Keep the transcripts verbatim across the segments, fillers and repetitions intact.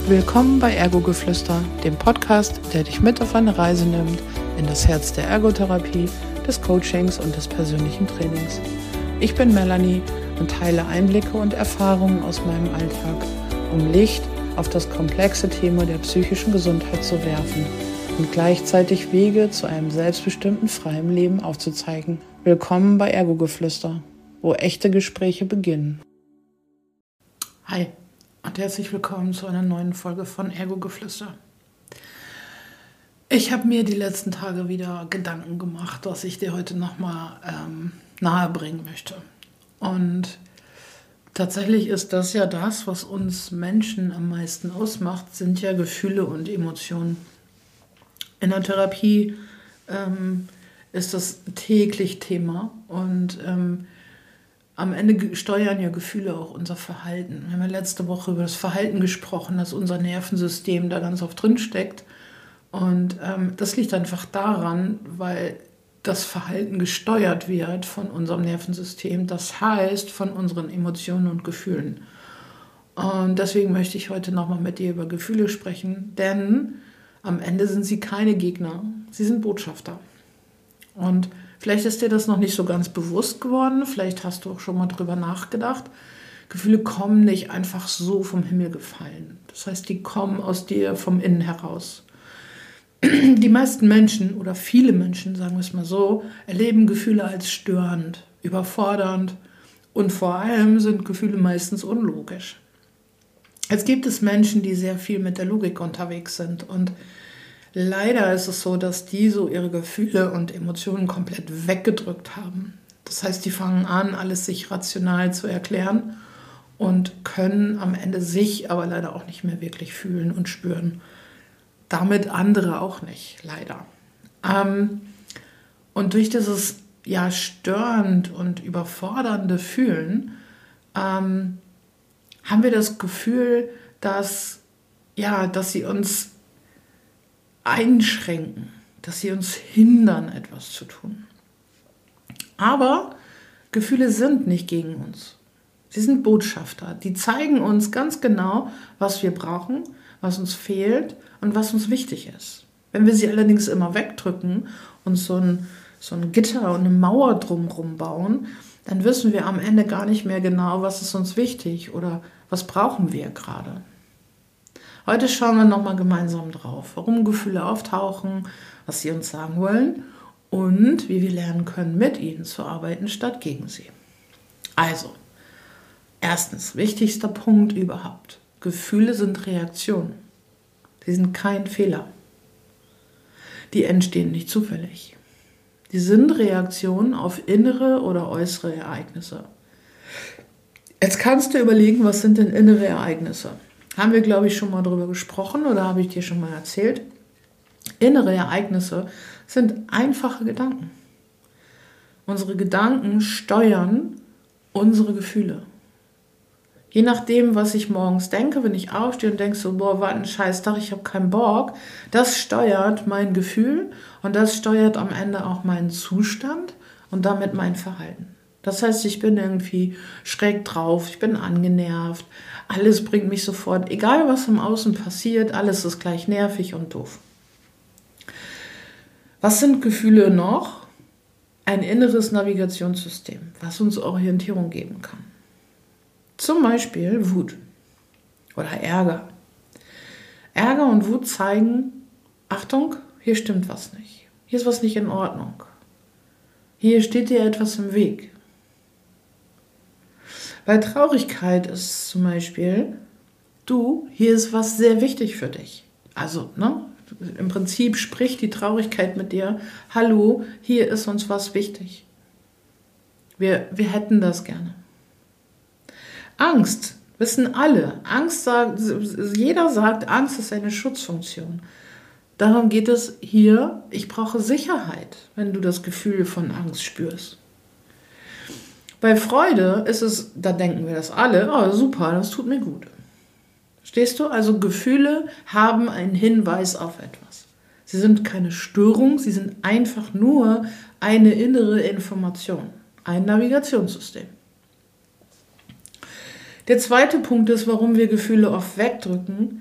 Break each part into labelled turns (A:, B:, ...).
A: Willkommen bei Ergogeflüster, dem Podcast, der dich mit auf eine Reise nimmt in das Herz der Ergotherapie, des Coachings und des persönlichen Trainings. Ich bin Melanie und teile Einblicke und Erfahrungen aus meinem Alltag, um Licht auf das komplexe Thema der psychischen Gesundheit zu werfen und gleichzeitig Wege zu einem selbstbestimmten, freien Leben aufzuzeigen. Willkommen bei Ergogeflüster, wo echte Gespräche beginnen. Hi und herzlich willkommen zu einer neuen Folge von Ergogeflüster. Ich habe mir die letzten Tage wieder Gedanken gemacht, was ich dir heute nochmal ähm, nahebringen möchte. Und tatsächlich ist das ja das, was uns Menschen am meisten ausmacht, sind ja Gefühle und Emotionen. In der Therapie ähm, ist das täglich Thema und ähm, am Ende steuern ja Gefühle auch unser Verhalten. Wir haben ja letzte Woche über das Verhalten gesprochen, dass unser Nervensystem da ganz oft drin steckt. Und ähm, das liegt einfach daran, weil das Verhalten gesteuert wird von unserem Nervensystem, das heißt von unseren Emotionen und Gefühlen. Und deswegen möchte ich heute nochmal mit dir über Gefühle sprechen, denn am Ende sind sie keine Gegner, sie sind Botschafter. Und vielleicht ist dir das noch nicht so ganz bewusst geworden, vielleicht hast du auch schon mal drüber nachgedacht. Gefühle kommen nicht einfach so vom Himmel gefallen. Das heißt, die kommen aus dir vom Innen heraus. Die meisten Menschen oder viele Menschen, sagen wir es mal so, erleben Gefühle als störend, überfordernd und vor allem sind Gefühle meistens unlogisch. Jetzt gibt es Menschen, die sehr viel mit der Logik unterwegs sind und leider ist es so, dass die so ihre Gefühle und Emotionen komplett weggedrückt haben. Das heißt, die fangen an, alles sich rational zu erklären und können am Ende sich aber leider auch nicht mehr wirklich fühlen und spüren. Damit andere auch nicht, leider. Ähm, und durch dieses ja, störend und überfordernde Fühlen ähm, haben wir das Gefühl, dass, ja, dass sie uns einschränken, dass sie uns hindern, etwas zu tun. Aber Gefühle sind nicht gegen uns. Sie sind Botschafter. Die zeigen uns ganz genau, was wir brauchen, was uns fehlt und was uns wichtig ist. Wenn wir sie allerdings immer wegdrücken und so ein, so ein Gitter und eine Mauer drumherum bauen, dann wissen wir am Ende gar nicht mehr genau, was ist uns wichtig oder was brauchen wir gerade. Heute schauen wir nochmal gemeinsam drauf, warum Gefühle auftauchen, was sie uns sagen wollen und wie wir lernen können, mit ihnen zu arbeiten, statt gegen sie. Also, erstens, wichtigster Punkt überhaupt. Gefühle sind Reaktionen. Sie sind kein Fehler. Die entstehen nicht zufällig. Die sind Reaktionen auf innere oder äußere Ereignisse. Jetzt kannst du überlegen, was sind denn innere Ereignisse? Haben wir, glaube ich, schon mal darüber gesprochen oder habe ich dir schon mal erzählt? Innere Ereignisse sind einfache Gedanken. Unsere Gedanken steuern unsere Gefühle. Je nachdem, was ich morgens denke, wenn ich aufstehe und denke so, boah, war ein Scheißtag, ich habe keinen Bock, das steuert mein Gefühl und das steuert am Ende auch meinen Zustand und damit mein Verhalten. Das heißt, ich bin irgendwie schräg drauf, ich bin angenervt, alles bringt mich sofort, egal was im Außen passiert, alles ist gleich nervig und doof. Was sind Gefühle noch? Ein inneres Navigationssystem, was uns Orientierung geben kann. Zum Beispiel Wut oder Ärger. Ärger und Wut zeigen, Achtung, hier stimmt was nicht. Hier ist was nicht in Ordnung. Hier steht dir etwas im Weg. Bei Traurigkeit ist zum Beispiel, du, hier ist was sehr wichtig für dich. Also, ne, im Prinzip spricht die Traurigkeit mit dir, hallo, hier ist uns was wichtig. Wir, wir hätten das gerne. Angst, wissen alle. Angst sagt, jeder sagt, Angst ist eine Schutzfunktion. Darum geht es hier, ich brauche Sicherheit, wenn du das Gefühl von Angst spürst. Bei Freude ist es, da denken wir das alle, oh super, das tut mir gut. Verstehst du? Also Gefühle haben einen Hinweis auf etwas. Sie sind keine Störung, sie sind einfach nur eine innere Information, ein Navigationssystem. Der zweite Punkt ist, warum wir Gefühle oft wegdrücken.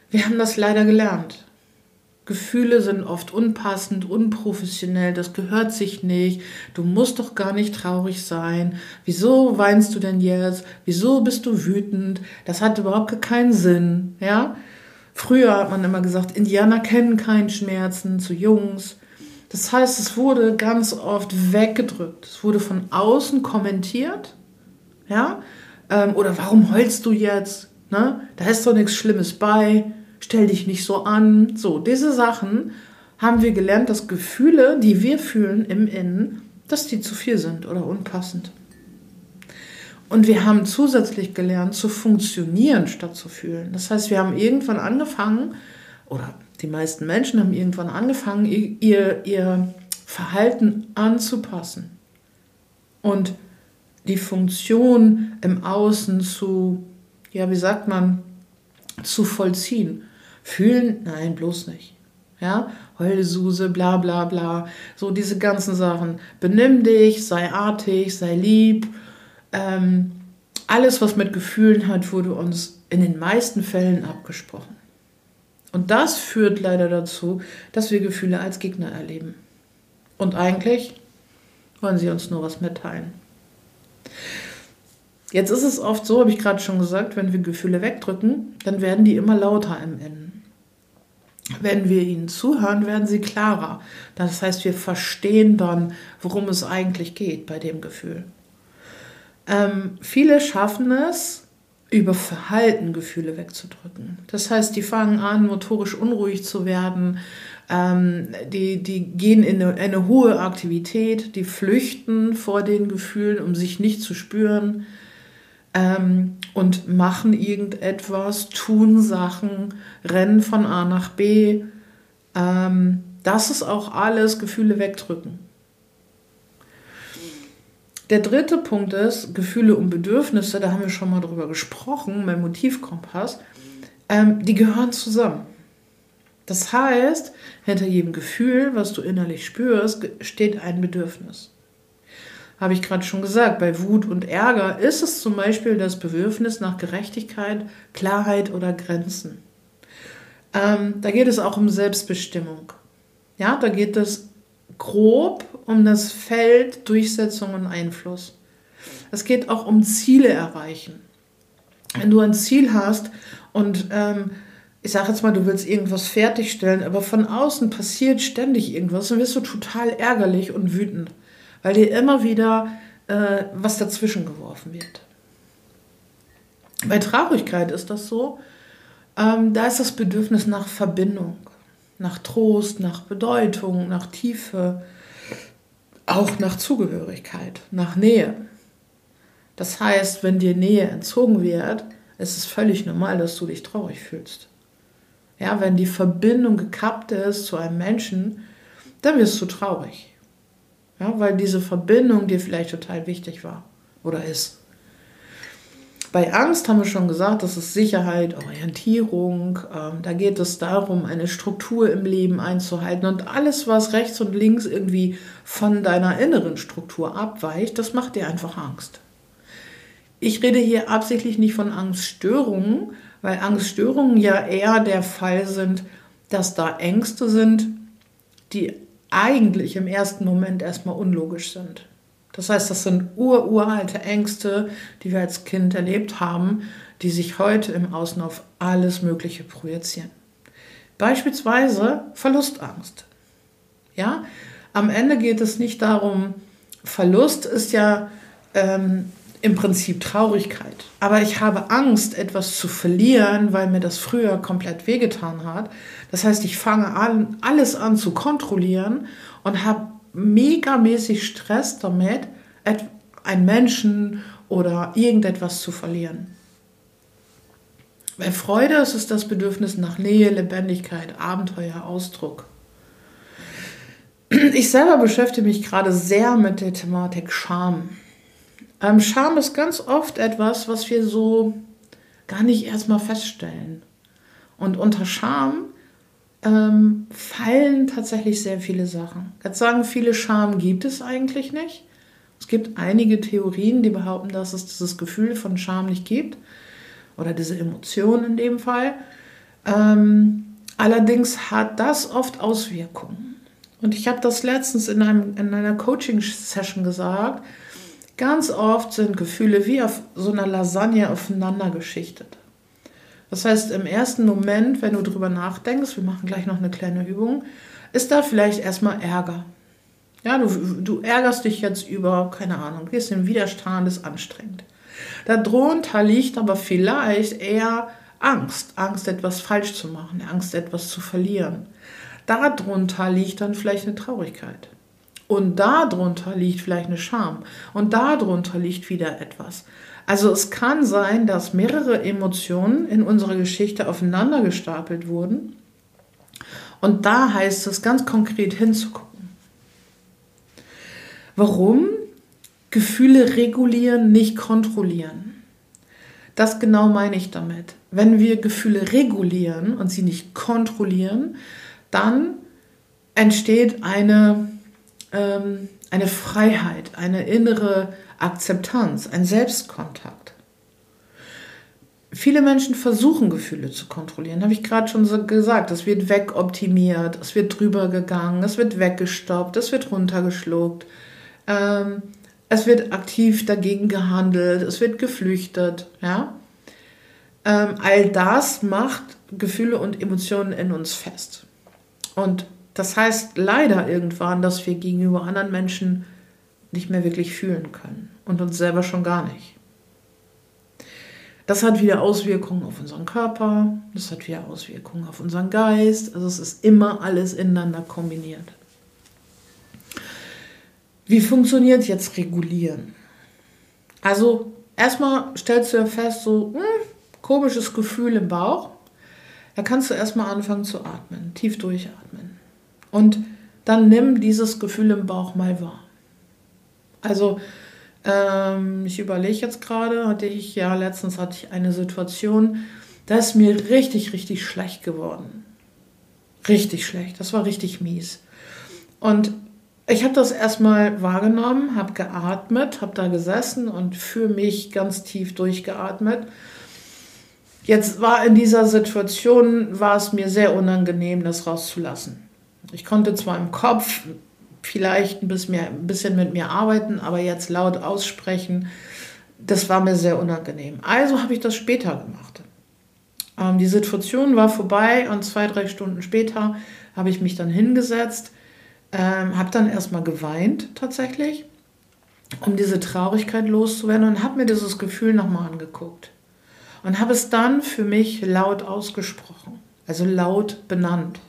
A: Wir haben das leider gelernt. Gefühle sind oft unpassend, unprofessionell, das gehört sich nicht. Du musst doch gar nicht traurig sein. Wieso weinst du denn jetzt? Wieso bist du wütend? Das hat überhaupt keinen Sinn. Ja? Früher hat man immer gesagt, Indianer kennen keinen Schmerzen zu Jungs. Das heißt, es wurde ganz oft weggedrückt. Es wurde von außen kommentiert. Ja? Ähm, oder warum heulst du jetzt? Ne? Da ist doch nichts Schlimmes bei. Stell dich nicht so an. So, diese Sachen haben wir gelernt, dass Gefühle, die wir fühlen im Innen, dass die zu viel sind oder unpassend. Und wir haben zusätzlich gelernt, zu funktionieren statt zu fühlen. Das heißt, wir haben irgendwann angefangen, oder die meisten Menschen haben irgendwann angefangen, ihr, ihr Verhalten anzupassen und die Funktion im Außen zu, ja, wie sagt man, zu vollziehen. Fühlen? Nein, bloß nicht. Ja, Heulsuse, bla bla bla. So diese ganzen Sachen. Benimm dich, sei artig, sei lieb. Ähm, alles, was mit Gefühlen hat, wurde uns in den meisten Fällen abgesprochen. Und das führt leider dazu, dass wir Gefühle als Gegner erleben. Und eigentlich wollen sie uns nur was mitteilen. Jetzt ist es oft so, habe ich gerade schon gesagt, wenn wir Gefühle wegdrücken, dann werden die immer lauter im Innen. Wenn wir ihnen zuhören, werden sie klarer. Das heißt, wir verstehen dann, worum es eigentlich geht bei dem Gefühl. Ähm, viele schaffen es, über Verhalten Gefühle wegzudrücken. Das heißt, die fangen an, motorisch unruhig zu werden, ähm, die, die gehen in eine, eine hohe Aktivität, die flüchten vor den Gefühlen, um sich nicht zu spüren. Ähm, und machen irgendetwas, tun Sachen, rennen von A nach B. Ähm, das ist auch alles Gefühle wegdrücken. Der dritte Punkt ist, Gefühle und Bedürfnisse, da haben wir schon mal drüber gesprochen, mein Motivkompass, ähm, die gehören zusammen. Das heißt, hinter jedem Gefühl, was du innerlich spürst, steht ein Bedürfnis. Habe ich gerade schon gesagt, bei Wut und Ärger ist es zum Beispiel das Bedürfnis nach Gerechtigkeit, Klarheit oder Grenzen. Ähm, da geht es auch um Selbstbestimmung. Ja, da geht es grob um das Feld Durchsetzung und Einfluss. Es geht auch um Ziele erreichen. Wenn du ein Ziel hast und ähm, ich sage jetzt mal, du willst irgendwas fertigstellen, aber von außen passiert ständig irgendwas, dann wirst du total ärgerlich und wütend, weil dir immer wieder äh, was dazwischen geworfen wird. Bei Traurigkeit ist das so, ähm, da ist das Bedürfnis nach Verbindung, nach Trost, nach Bedeutung, nach Tiefe, auch nach Zugehörigkeit, nach Nähe. Das heißt, wenn dir Nähe entzogen wird, ist es völlig normal, dass du dich traurig fühlst. Ja, wenn die Verbindung gekappt ist zu einem Menschen, dann wirst du traurig. Ja, weil diese Verbindung dir vielleicht total wichtig war oder ist. Bei Angst haben wir schon gesagt, das ist Sicherheit, Orientierung. Ähm, da geht es darum, eine Struktur im Leben einzuhalten. Und alles, was rechts und links irgendwie von deiner inneren Struktur abweicht, das macht dir einfach Angst. Ich rede hier absichtlich nicht von Angststörungen, weil Angststörungen ja eher der Fall sind, dass da Ängste sind, die eigentlich im ersten Moment erstmal unlogisch sind. Das heißt, das sind ur-uralte Ängste, die wir als Kind erlebt haben, die sich heute im Außen auf alles Mögliche projizieren. Beispielsweise Verlustangst. Ja? Am Ende geht es nicht darum, Verlust ist ja ähm, im Prinzip Traurigkeit. Aber ich habe Angst, etwas zu verlieren, weil mir das früher komplett wehgetan hat. Das heißt, ich fange an, alles an zu kontrollieren und habe megamäßig Stress damit, einen Menschen oder irgendetwas zu verlieren. Bei Freude ist es das Bedürfnis nach Nähe, Lebendigkeit, Abenteuer, Ausdruck. Ich selber beschäftige mich gerade sehr mit der Thematik Scham. Ähm, Scham ist ganz oft etwas, was wir so gar nicht erstmal feststellen. Und unter Scham ähm, fallen tatsächlich sehr viele Sachen. Jetzt sagen viele, Scham gibt es eigentlich nicht. Es gibt einige Theorien, die behaupten, dass es dieses Gefühl von Scham nicht gibt. Oder diese Emotion in dem Fall. Ähm, allerdings hat das oft Auswirkungen. Und ich habe das letztens in, einem, in einer Coaching-Session gesagt. Ganz oft sind Gefühle wie auf so einer Lasagne aufeinander geschichtet. Das heißt, im ersten Moment, wenn du drüber nachdenkst, wir machen gleich noch eine kleine Übung, ist da vielleicht erstmal Ärger. Ja, du, du ärgerst dich jetzt über, keine Ahnung, gehst in den Widerstand, ist anstrengend. Darunter liegt aber vielleicht eher Angst. Angst, etwas falsch zu machen, Angst, etwas zu verlieren. Darunter liegt dann vielleicht eine Traurigkeit. Und darunter liegt vielleicht eine Scham. Und darunter liegt wieder etwas. Also es kann sein, dass mehrere Emotionen in unserer Geschichte aufeinander gestapelt wurden. Und da heißt es ganz konkret hinzugucken. Warum? Gefühle regulieren, nicht kontrollieren. Das genau meine ich damit. Wenn wir Gefühle regulieren und sie nicht kontrollieren, dann entsteht eine, ähm, eine Freiheit, eine innere Akzeptanz, ein Selbstkontakt. Viele Menschen versuchen, Gefühle zu kontrollieren, habe ich gerade schon so gesagt. Es wird wegoptimiert, es wird drüber gegangen, es wird weggestoppt, es wird runtergeschluckt, ähm, es wird aktiv dagegen gehandelt, es wird geflüchtet. Ja? Ähm, all das macht Gefühle und Emotionen in uns fest. Und das heißt leider irgendwann, dass wir gegenüber anderen Menschen nicht mehr wirklich fühlen können und uns selber schon gar nicht. Das hat wieder Auswirkungen auf unseren Körper, das hat wieder Auswirkungen auf unseren Geist. Also es ist immer alles ineinander kombiniert. Wie funktioniert jetzt Regulieren? Also erstmal stellst du ja fest, so hm, komisches Gefühl im Bauch. Da kannst du erstmal anfangen zu atmen, tief durchatmen. Und dann nimm dieses Gefühl im Bauch mal wahr. Also ähm, ich überlege jetzt gerade, hatte ich ja letztens hatte ich eine Situation, da ist mir richtig, richtig schlecht geworden. Richtig schlecht, das war richtig mies. Und ich habe das erstmal wahrgenommen, habe geatmet, habe da gesessen und für mich ganz tief durchgeatmet. Jetzt war in dieser Situation, war es mir sehr unangenehm, das rauszulassen. Ich konnte zwar im Kopf vielleicht ein bisschen mit mir arbeiten, aber jetzt laut aussprechen, das war mir sehr unangenehm. Also habe ich das später gemacht. Ähm, die Situation war vorbei und zwei, drei Stunden später habe ich mich dann hingesetzt, ähm, habe dann erstmal geweint tatsächlich, um diese Traurigkeit loszuwerden und habe mir dieses Gefühl nochmal angeguckt. Und habe es dann für mich laut ausgesprochen, also laut benannt.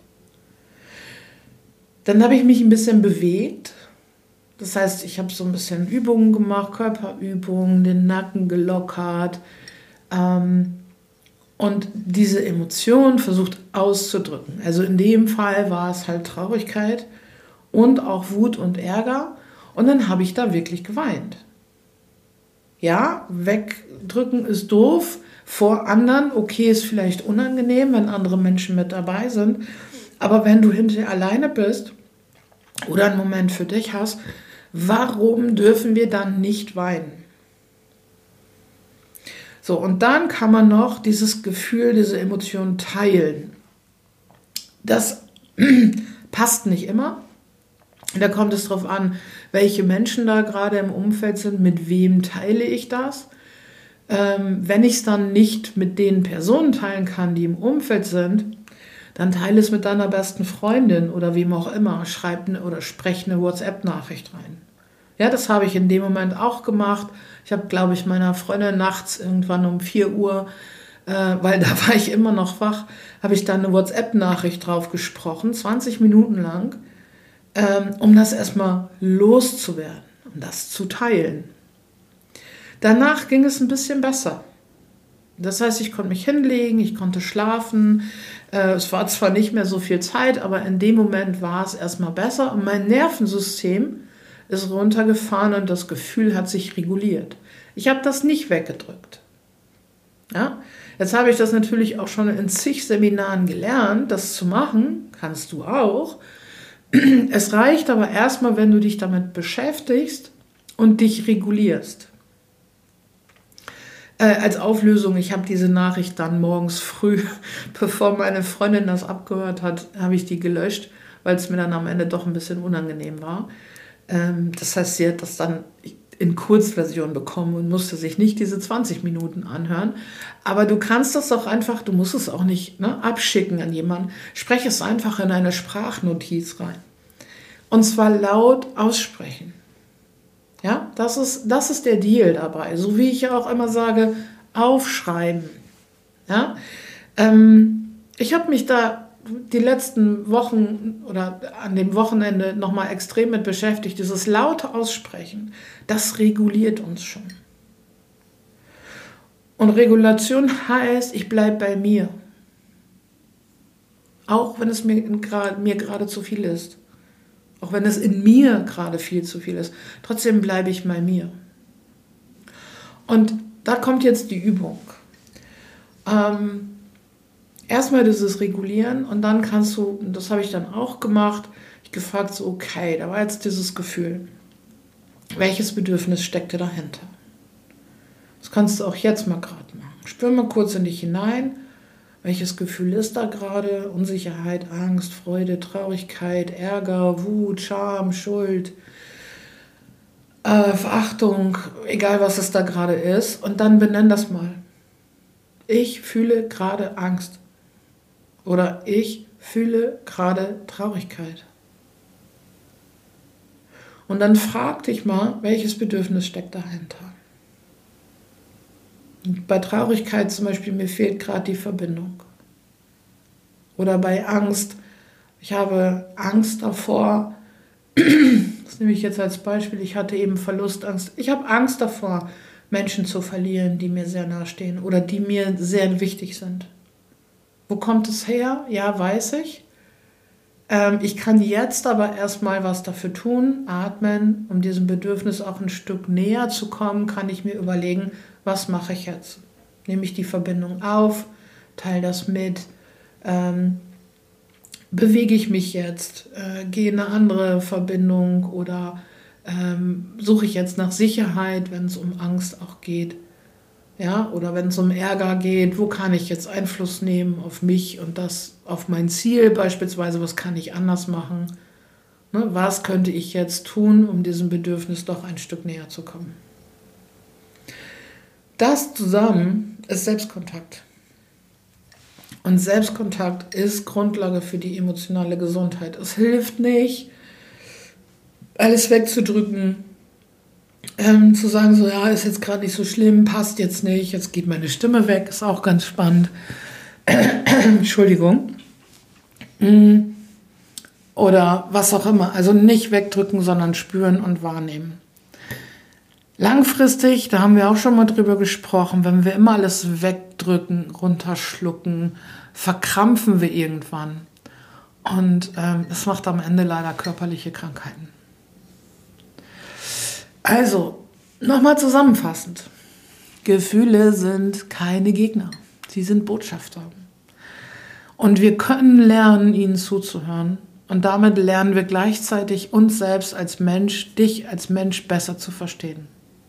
A: Dann habe ich mich ein bisschen bewegt. Das heißt, ich habe so ein bisschen Übungen gemacht, Körperübungen, den Nacken gelockert ähm, und diese Emotion versucht auszudrücken. Also in dem Fall war es halt Traurigkeit und auch Wut und Ärger. Und dann habe ich da wirklich geweint. Ja, wegdrücken ist doof. Vor anderen, okay, ist vielleicht unangenehm, wenn andere Menschen mit dabei sind. Aber wenn du hinterher alleine bist oder einen Moment für dich hast, warum dürfen wir dann nicht weinen? So, und dann kann man noch dieses Gefühl, diese Emotion teilen. Das passt nicht immer. Da kommt es darauf an, welche Menschen da gerade im Umfeld sind, mit wem teile ich das. Ähm, wenn ich es dann nicht mit den Personen teilen kann, die im Umfeld sind, dann teile es mit deiner besten Freundin oder wem auch immer. Schreib eine oder sprech eine WhatsApp-Nachricht rein. Ja, das habe ich in dem Moment auch gemacht. Ich habe, glaube ich, meiner Freundin nachts irgendwann um vier Uhr, äh, weil da war ich immer noch wach, habe ich dann eine WhatsApp-Nachricht drauf gesprochen, zwanzig Minuten lang, ähm, um das erstmal loszuwerden, um das zu teilen. Danach ging es ein bisschen besser. Das heißt, ich konnte mich hinlegen, ich konnte schlafen. Äh, es war zwar nicht mehr so viel Zeit, aber in dem Moment war es erstmal besser. Und mein Nervensystem ist runtergefahren und das Gefühl hat sich reguliert. Ich habe das nicht weggedrückt. Ja? Jetzt habe ich das natürlich auch schon in zig Seminaren gelernt, das zu machen. Kannst du auch. Es reicht aber erstmal, wenn du dich damit beschäftigst und dich regulierst. Äh, als Auflösung, ich habe diese Nachricht dann morgens früh, bevor meine Freundin das abgehört hat, habe ich die gelöscht, weil es mir dann am Ende doch ein bisschen unangenehm war. Ähm, das heißt, sie hat das dann in Kurzversion bekommen und musste sich nicht diese zwanzig Minuten anhören. Aber du kannst das doch einfach, du musst es auch nicht ne, abschicken an jemanden. Spreche es einfach in eine Sprachnotiz rein. Und zwar laut aussprechen. Ja, das ist, das ist der Deal dabei. So wie ich ja auch immer sage, aufschreiben. Ja, ähm, ich habe mich da die letzten Wochen oder an dem Wochenende nochmal extrem mit beschäftigt. Dieses laute Aussprechen, das reguliert uns schon. Und Regulation heißt, ich bleibe bei mir. Auch wenn es mir, mir gerade zu viel ist. Auch wenn es in mir gerade viel zu viel ist. Trotzdem bleibe ich bei mir. Und da kommt jetzt die Übung. Ähm, erstmal dieses Regulieren und dann kannst du, und das habe ich dann auch gemacht, ich gefragt so, okay, da war jetzt dieses Gefühl. Welches Bedürfnis steckte dahinter? Das kannst du auch jetzt mal gerade machen. Spür mal kurz in dich hinein. Welches Gefühl ist da gerade? Unsicherheit, Angst, Freude, Traurigkeit, Ärger, Wut, Scham, Schuld, äh, Verachtung, egal was es da gerade ist. Und dann benenn das mal. Ich fühle gerade Angst. Oder ich fühle gerade Traurigkeit. Und dann frag dich mal, welches Bedürfnis steckt dahinter? Bei Traurigkeit zum Beispiel, mir fehlt gerade die Verbindung. Oder bei Angst, ich habe Angst davor, das nehme ich jetzt als Beispiel, ich hatte eben Verlustangst. Ich habe Angst davor, Menschen zu verlieren, die mir sehr nahe stehen oder die mir sehr wichtig sind. Wo kommt es her? Ja, weiß ich. Ähm, ich kann jetzt aber erstmal was dafür tun, atmen, um diesem Bedürfnis auch ein Stück näher zu kommen, kann ich mir überlegen, was mache ich jetzt? Nehme ich die Verbindung auf, teile das mit, ähm, bewege ich mich jetzt, äh, gehe in eine andere Verbindung oder ähm, suche ich jetzt nach Sicherheit, wenn es um Angst auch geht, ja, oder wenn es um Ärger geht, wo kann ich jetzt Einfluss nehmen auf mich und das auf mein Ziel beispielsweise, was kann ich anders machen, ne, was könnte ich jetzt tun, um diesem Bedürfnis doch ein Stück näher zu kommen. Das zusammen ist Selbstkontakt. Und Selbstkontakt ist Grundlage für die emotionale Gesundheit. Es hilft nicht, alles wegzudrücken, ähm, zu sagen, so ja, ist jetzt gerade nicht so schlimm, passt jetzt nicht, jetzt geht meine Stimme weg, ist auch ganz spannend. Entschuldigung. Oder was auch immer. Also nicht wegdrücken, sondern spüren und wahrnehmen. Langfristig, da haben wir auch schon mal drüber gesprochen, wenn wir immer alles wegdrücken, runterschlucken, verkrampfen wir irgendwann. Und ähm, es macht am Ende leider körperliche Krankheiten. Also, nochmal zusammenfassend. Gefühle sind keine Gegner, sie sind Botschafter. Und wir können lernen, ihnen zuzuhören. Und damit lernen wir gleichzeitig uns selbst als Mensch, dich als Mensch besser zu verstehen.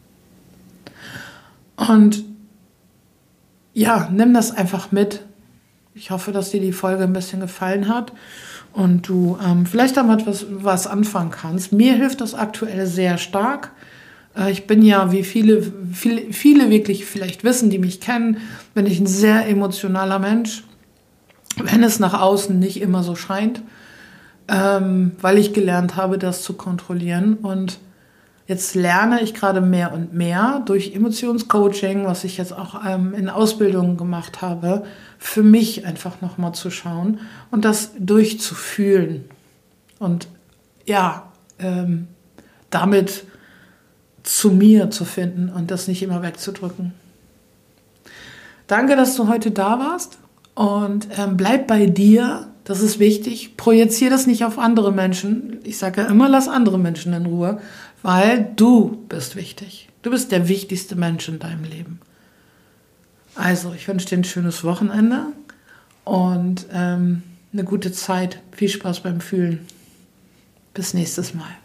A: Und ja, nimm das einfach mit. Ich hoffe, dass dir die Folge ein bisschen gefallen hat und du ähm, vielleicht damit was, was anfangen kannst. Mir hilft das aktuell sehr stark. Äh, ich bin ja, wie viele, viele, viele wirklich vielleicht wissen, die mich kennen, bin ich ein sehr emotionaler Mensch, wenn es nach außen nicht immer so scheint, ähm, weil ich gelernt habe, das zu kontrollieren. Und jetzt lerne ich gerade mehr und mehr durch Emotionscoaching, was ich jetzt auch ähm, in Ausbildungen gemacht habe, für mich einfach nochmal zu schauen und das durchzufühlen. Und ja, ähm, damit zu mir zu finden und das nicht immer wegzudrücken. Danke, dass du heute da warst und ähm, bleib bei dir. Das ist wichtig. Projiziere das nicht auf andere Menschen. Ich sage ja immer, lass andere Menschen in Ruhe, weil du bist wichtig. Du bist der wichtigste Mensch in deinem Leben. Also, ich wünsche dir ein schönes Wochenende und ähm, eine gute Zeit. Viel Spaß beim Fühlen. Bis nächstes Mal.